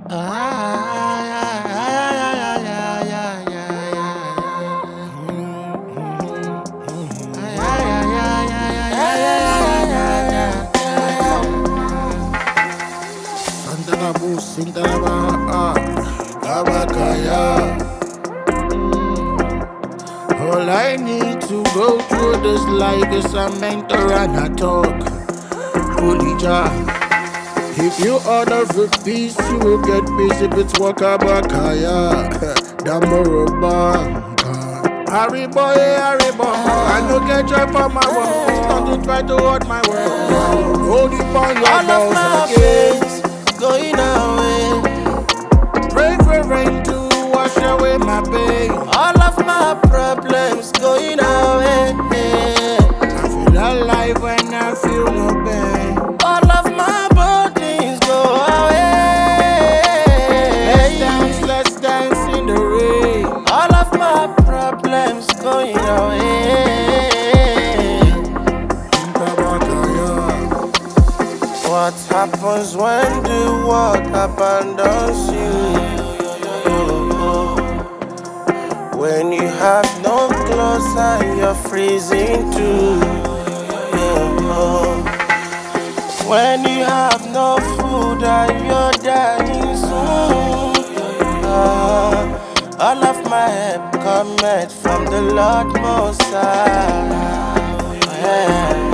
All I need to go through this life is a mentor and a talk. Holy Jah. If you order for peace, you will get peace if it's Wakabakaya. Damoroba. Harry boy, I don't get joy for my work. Don't try to hold my work. Hold it on your All of my pains going away. Pray for rain to wash away my pain. All of my problems going away. I feel alive when I feel no pain. All of my burdens go away. Let's dance in the rain. All of my problems going away. What happens when the world abandons you? When you have no clothes and you're freezing too. When you have no food and you're dying soon. All of my help cometh from the Lord Most High.